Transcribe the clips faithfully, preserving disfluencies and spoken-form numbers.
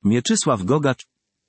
Mieczysław Gogacz.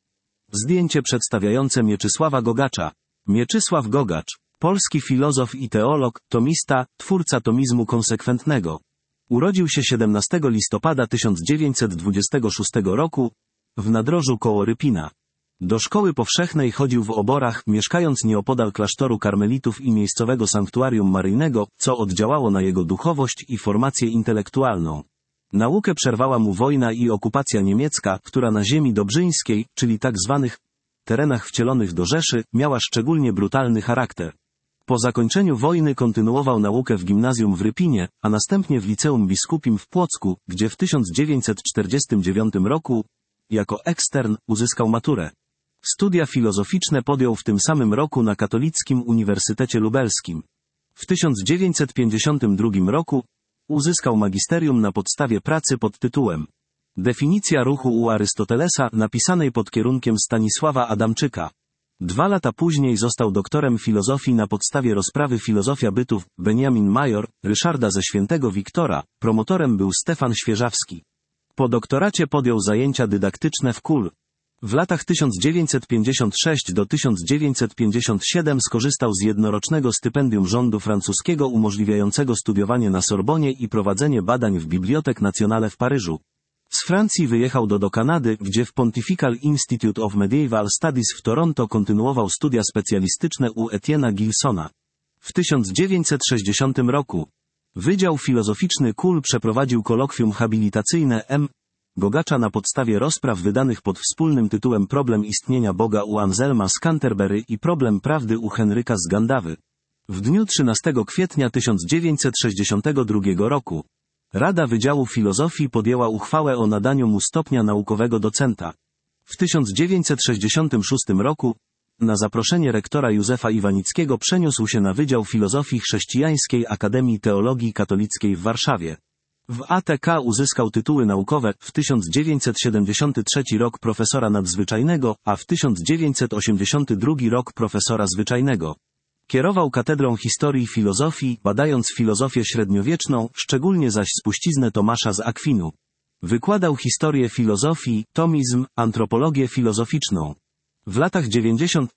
Zdjęcie przedstawiające Mieczysława Gogacza. Mieczysław Gogacz. Polski filozof i teolog, tomista, twórca tomizmu konsekwentnego. Urodził się siedemnastego listopada tysiąc dziewięćset dwudziestego szóstego roku w Nadrożu koło Rypina. Do szkoły powszechnej chodził w oborach, mieszkając nieopodal klasztoru karmelitów i miejscowego sanktuarium maryjnego, co oddziałało na jego duchowość i formację intelektualną. Naukę przerwała mu wojna i okupacja niemiecka, która na ziemi dobrzyńskiej, czyli tak zwanych terenach wcielonych do Rzeszy, miała szczególnie brutalny charakter. Po zakończeniu wojny kontynuował naukę w gimnazjum w Rypinie, a następnie w liceum biskupim w Płocku, gdzie w tysiąc dziewięćset czterdziestym dziewiątym roku, jako ekstern, uzyskał maturę. Studia filozoficzne podjął w tym samym roku na Katolickim Uniwersytecie Lubelskim. W tysiąc dziewięćset pięćdziesiątym drugim roku uzyskał magisterium na podstawie pracy pod tytułem Definicja ruchu u Arystotelesa, napisanej pod kierunkiem Stanisława Adamczyka. Dwa lata później został doktorem filozofii na podstawie rozprawy Filozofia bytów Benjamin Major, Ryszarda ze Świętego Wiktora, promotorem był Stefan Świeżawski. Po doktoracie podjął zajęcia dydaktyczne w Kul. W latach tysiąc dziewięćset pięćdziesiątym szóstym do tysiąc dziewięćset pięćdziesiątego siódmego skorzystał z jednorocznego stypendium rządu francuskiego umożliwiającego studiowanie na Sorbonie i prowadzenie badań w Bibliothèque Nationale w Paryżu. Z Francji wyjechał do, do Kanady, gdzie w Pontifical Institute of Medieval Studies w Toronto kontynuował studia specjalistyczne u Etienne'a Gilsona. W tysiąc dziewięćset sześćdziesiątym roku Wydział Filozoficzny Kul przeprowadził kolokwium habilitacyjne M. Gogacza na podstawie rozpraw wydanych pod wspólnym tytułem Problem istnienia Boga u Anselma z Canterbury i Problem prawdy u Henryka z Gandawy. W dniu trzynastego kwietnia tysiąc dziewięćset sześćdziesiątego drugiego roku Rada Wydziału Filozofii podjęła uchwałę o nadaniu mu stopnia naukowego docenta. W tysiąc dziewięćset sześćdziesiątym szóstym roku, na zaproszenie rektora Józefa Iwanickiego przeniósł się na Wydział Filozofii Chrześcijańskiej Akademii Teologii Katolickiej w Warszawie. W A T K uzyskał tytuły naukowe, w tysiąc dziewięćset siedemdziesiątym trzecim rok profesora nadzwyczajnego, a w tysiąc dziewięćset osiemdziesiątym drugim rok profesora zwyczajnego. Kierował Katedrą Historii i Filozofii, badając filozofię średniowieczną, szczególnie zaś spuściznę Tomasza z Akwinu. Wykładał historię filozofii, tomizm, antropologię filozoficzną. W latach dziewięćdziesiątych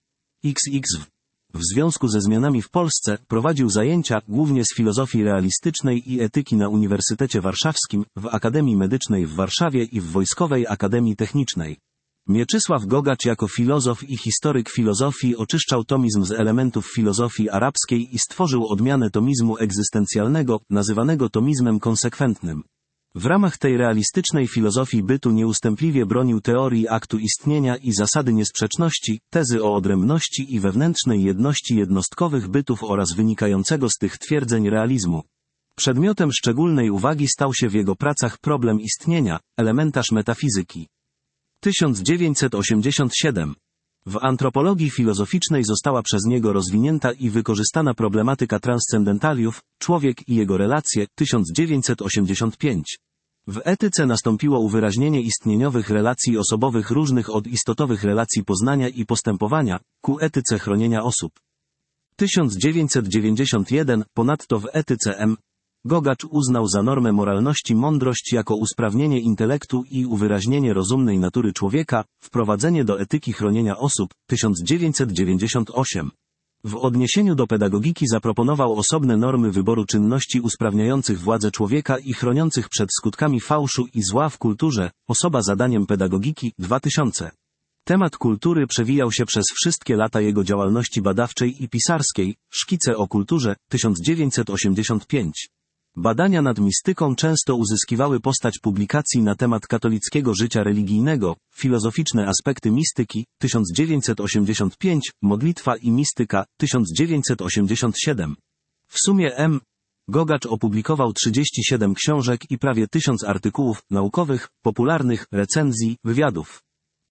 w związku ze zmianami w Polsce prowadził zajęcia głównie z filozofii realistycznej i etyki na Uniwersytecie Warszawskim, w Akademii Medycznej w Warszawie i w Wojskowej Akademii Technicznej. Mieczysław Gogacz jako filozof i historyk filozofii oczyszczał tomizm z elementów filozofii arabskiej i stworzył odmianę tomizmu egzystencjalnego, nazywanego tomizmem konsekwentnym. W ramach tej realistycznej filozofii bytu nieustępliwie bronił teorii aktu istnienia i zasady niesprzeczności, tezy o odrębności i wewnętrznej jedności jednostkowych bytów oraz wynikającego z tych twierdzeń realizmu. Przedmiotem szczególnej uwagi stał się w jego pracach problem istnienia, elementarz metafizyki. tysiąc dziewięćset osiemdziesiąty siódmy. W antropologii filozoficznej została przez niego rozwinięta i wykorzystana problematyka transcendentaliów, człowiek i jego relacje, tysiąc dziewięćset osiemdziesiąty piąty. W etyce nastąpiło uwyraźnienie istnieniowych relacji osobowych różnych od istotowych relacji poznania i postępowania, ku etyce chronienia osób. tysiąc dziewięćset dziewięćdziesiąty pierwszy. Ponadto w etyce M. Gogacz uznał za normę moralności mądrość jako usprawnienie intelektu i uwyraźnienie rozumnej natury człowieka, wprowadzenie do etyki chronienia osób, tysiąc dziewięćset dziewięćdziesiąty ósmy. W odniesieniu do pedagogiki zaproponował osobne normy wyboru czynności usprawniających władzę człowieka i chroniących przed skutkami fałszu i zła w kulturze, osoba zadaniem pedagogiki, dwa tysiące. Temat kultury przewijał się przez wszystkie lata jego działalności badawczej i pisarskiej, Szkice o kulturze, tysiąc dziewięćset osiemdziesiąty piąty. Badania nad mistyką często uzyskiwały postać publikacji na temat katolickiego życia religijnego, filozoficzne aspekty mistyki, tysiąc dziewięćset osiemdziesiąty piąty, modlitwa i mistyka, tysiąc dziewięćset osiemdziesiąty siódmy. W sumie M. Gogacz opublikował trzydzieści siedem książek i prawie tysiąc artykułów naukowych, popularnych, recenzji, wywiadów.